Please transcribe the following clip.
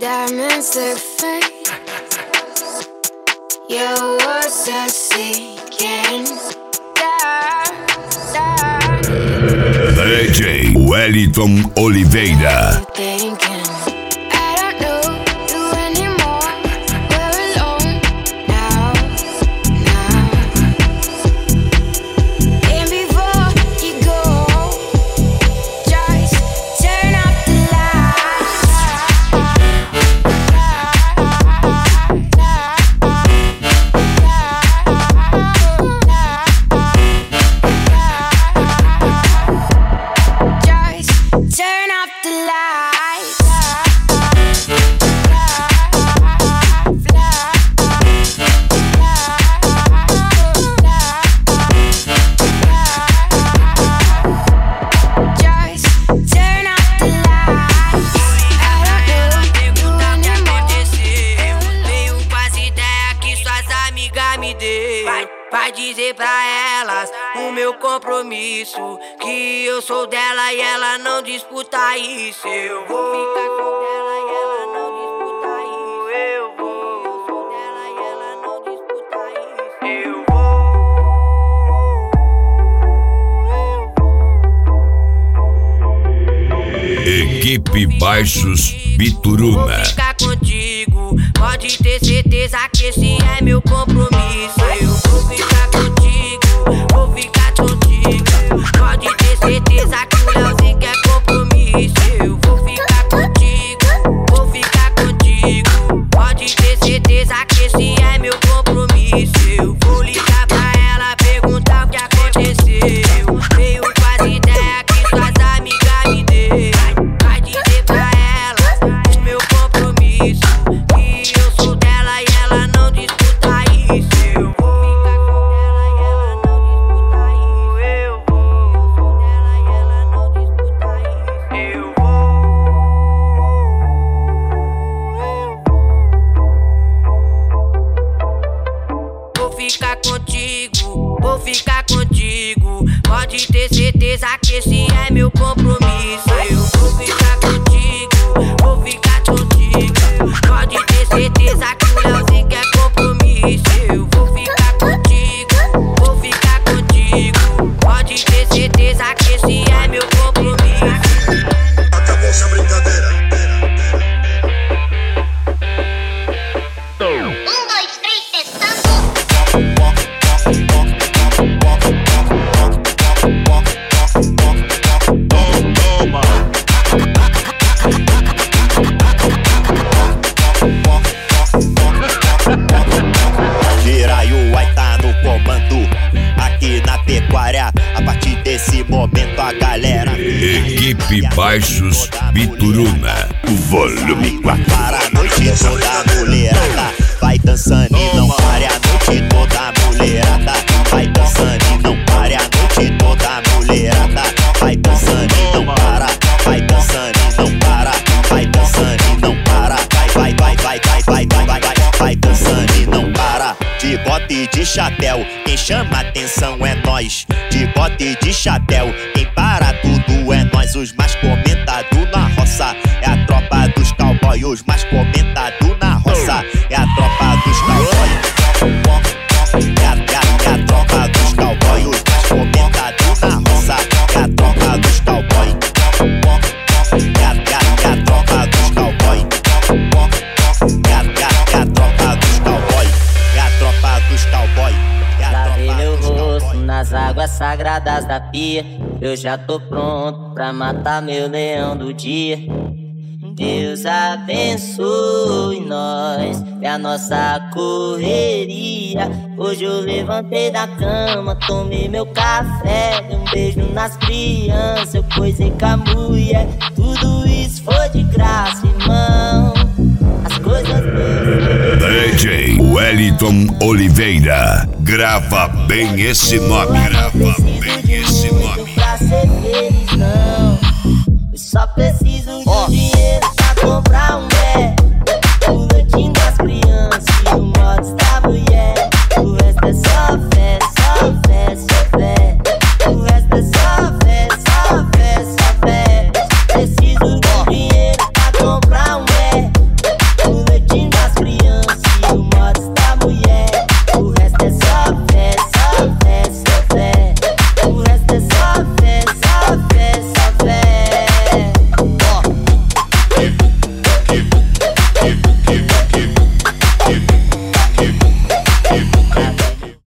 Diamonds look fake. Your words are sinking. DJ Wellington Oliveira. Vai dizer pra elas o meu compromisso, que eu sou dela e ela não disputa isso. Eu vou ficar com dela e ela não disputa isso. Eu sou dela e ela não disputa isso. Equipe Baixos Bituruna. Vou ficar contigo, pode ter certeza que esse é meu compromisso. Eu vou ficar contigo, vou ficar contigo. Pode ter certeza que o Leozinho quer compromisso. Eu vou ficar contigo, vou ficar contigo. Pode ter certeza que esse é meu compromisso. Eu vou ligar pra ela, perguntar o que aconteceu. Veio com as ideias que suas amigas me deu. Vai dizer pra ela o meu compromisso, que eu sou dela e ela não disputa isso. Eu vou ficar com ela e ela não disputa isso. Eu sou dela e ela não disputa isso. Eu vou ficar contigo, vou ficar contigo. Pode ter certeza que esse é meu compromisso. Eu vou ficar contigo, vou ficar contigo. Pode ter certeza que o Leozinho quer compromisso. Eu vou ficar contigo, vou ficar contigo. Pode ter certeza que esse é meu compromisso. Acabou essa brincadeira. 1, 2, 3, testando. Jiraiuai tá no comando aqui na pecuária. A partir desse momento a galera Equipe Baixos Bituruna. volume 4 para a noite toda a mulherada vai dançando e não pare. A noite toda a mulherada vai dançando e não pare. A noite toda a mulherada vai dançando e não para. Vai dançando e não para. Vai dançando e não para. Vai dançando e não para. De bota e de chapéu, quem chama atenção é nós. De bota e de chapéu, quem para tudo é nós. Os mais comentados na roça é a tropa dos cowboy. Os mais comentados na roça é a tropa dos cowboy. É a tropa dos cowboy. Os mais comentados na roça é a tropa dos cowboy. É a tropa dos cowboy. É a tropa dos cowboy. É a tropa dos cowboy. Lavei meu rosto nas águas sagradas da pia. Eu já tô pronto pra matar meu leão do dia. Deus abençoe nós, é a nossa correria. Hoje eu levantei da cama, tomei meu café, dei um beijo nas crianças, eu coisei com a mulher. Tudo isso foi de graça, irmão. As coisas boas. DJ Wellington Oliveira. Grava bem esse nome. Grava bem esse nome. Pra ser feliz, não. Eu só preciso de dinheiro.